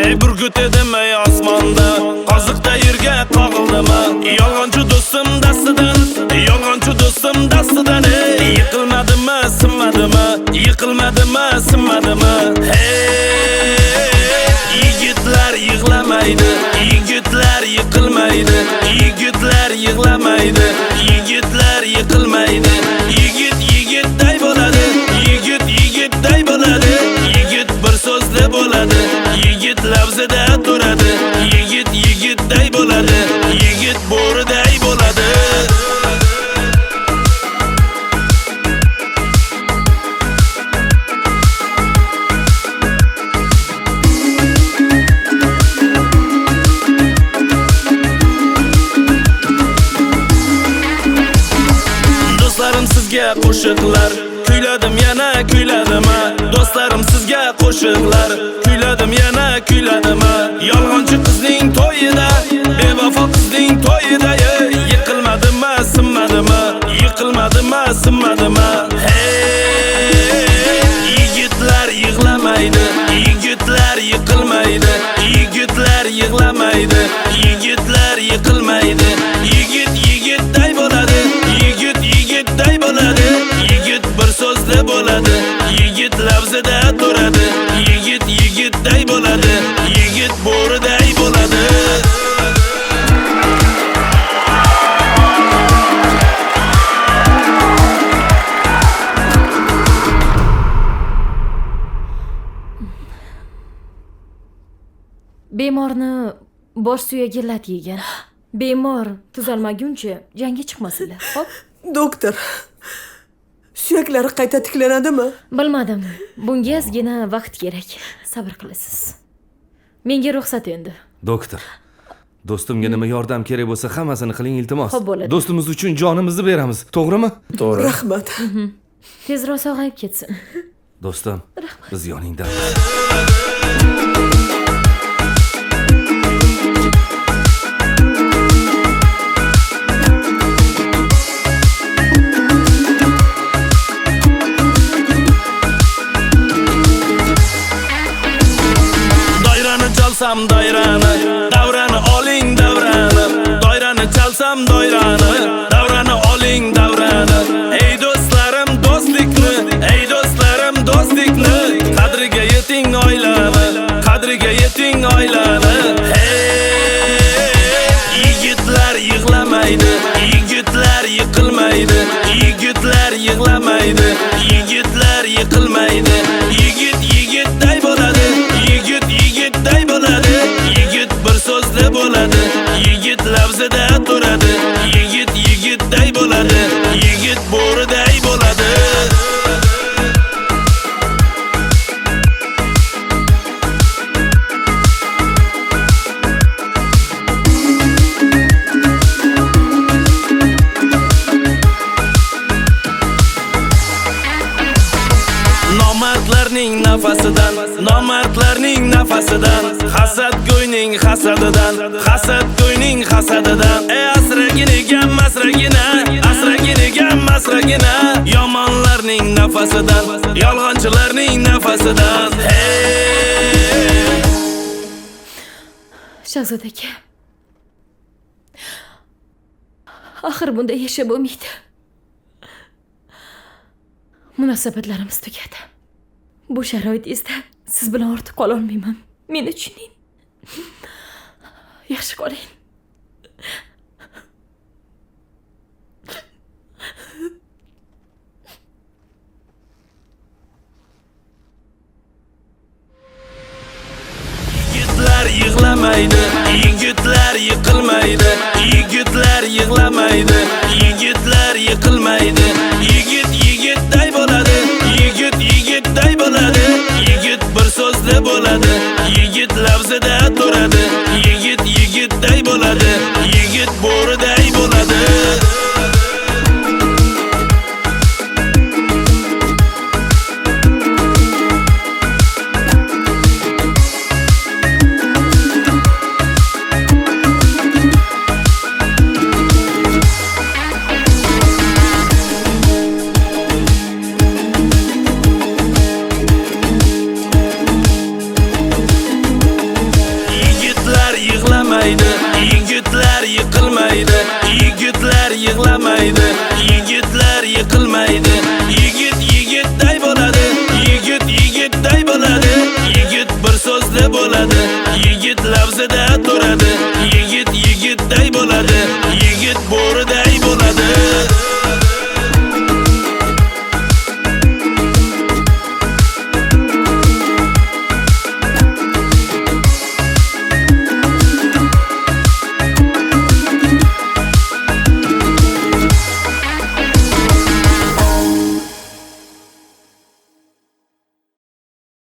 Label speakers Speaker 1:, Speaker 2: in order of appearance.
Speaker 1: Ey burgut edim ey osmonda, qoziqda yerga qoqildimi? Yolg'onchi do'stim dastidan, yolg'onchi do'stim dastidan. Yiqilmadimi, sinmadimi? Yiqilmadimi, sinmadimi? Yigitlar yig'lamaydi, yigitlar yiqilmaydi, yigitlar yig'lamaydi, yigitlar yiqilmaydi. Yigit yigitday bo'ladi, yigit yigitday bo'ladi, yigit bir so'zli bo'ladi, yigit lafzida turadi, yigit yigitday bo'ladi, yigit bo'riday bo'ladi. Do'stlarim sizga qo'shiqlar, kuyladim yana kuyladimi? Do'stlarim sizga qo'shiqlar, kuyladim yana kuyladimi? Yolg'onchi qizning to'yida, bevafo qizning to'yida, yiqilmadimi, sinmadimi? Yiqilmadimi, sinmadimi? Yigitlar yig'lamaydi, yigitlar yiqilmaydi, yigitlar yig'lamaydi, yigitlar yiqilmaydi. Yigit yigitday bo'ladi, yigit yigitday bo'ladi, yigit bir so'zli bo'ladi, yigit lafzida turadi, yigit yigitday bo'ladi, yigit bo'riday bo'ladi.
Speaker 2: Bemorni bosh suyagi lat yegan. Bemor tuzalmaguncha jangga chiqmasinlar. Xo'p?
Speaker 3: Doktor, suyaklari qayta tiklanadimi?
Speaker 2: Bilmadim. Bunga ozgina vaqt kerak. Sabr qilasiz. Menga ruxsat endi.
Speaker 4: Doktor, do'stimga nima yordam kerak bo'lsa hammasini qiling iltimos.
Speaker 2: Xo'p, bo'ladi.
Speaker 4: Do'stimiz uchun jonimizni beramiz, to'g'rimi?
Speaker 5: To'g'ri.
Speaker 3: Rahmat.
Speaker 2: Tezroq sog'ayib ketsin.
Speaker 4: Do'stim, biz yoningdamiz.
Speaker 1: Chalsam davrani, davrani oling davrani, doirani chalsam doirani, davrani oling davrani. Ey do'stlarim do'stlikni, ey do'stlarim do'stlikni, qadriga yeting oilani, qadriga yeting oilani. Yigitlar yig'lamaydi, yigitlar yiqilmaydi, yigitlar yig'lamaydi, yigitlar yiqilmaydi. Yigit yigitday bo'ladi, yigit yigitday bo'ladi, yigit bir so'zli bo'ladi, yigit lafzida turadi, yigit yigitday bo'ladi, yigit bo'riday bo'ladi. Nomardlarning nafasidan, nomardlarning nafasidan, hasadgo'yning hasadidan, hasadgo'yning hasadidan. Ey asraginiga masragina, asraginiga masragina, yomonlarning nafasidan, yolg'onchilarning nafasidan.
Speaker 2: Shahzod aka. Axir bunda yashab bo'lmaydi. Munosabatlarimiz tugadi. Bu sharoitingizda siz bilan ortib qola olmayman. Meni tushuning. Yaxshi qoling.
Speaker 1: Yigitlar yig'lamaydi, yigitlar yiqilmaydi, yigitlar yig'lamaydi, yigitlar yiqilmaydi. Yigit yigitday bo'ladi, yigit yigitday bo'ladi, yigit bir so'zli bo'ladi, yigit lafzida turadi, yigit yigitday bo'ladi, yigit bo'riday bo'ladi. yiqilmaydi. Yigit yigitday bo'ladi. Yigit yigitday bo'ladi. Yigit bir so'zli bo'ladi. Yigit lafzida turadi. Yigit yigitday bo'ladi. Yigit bo'riday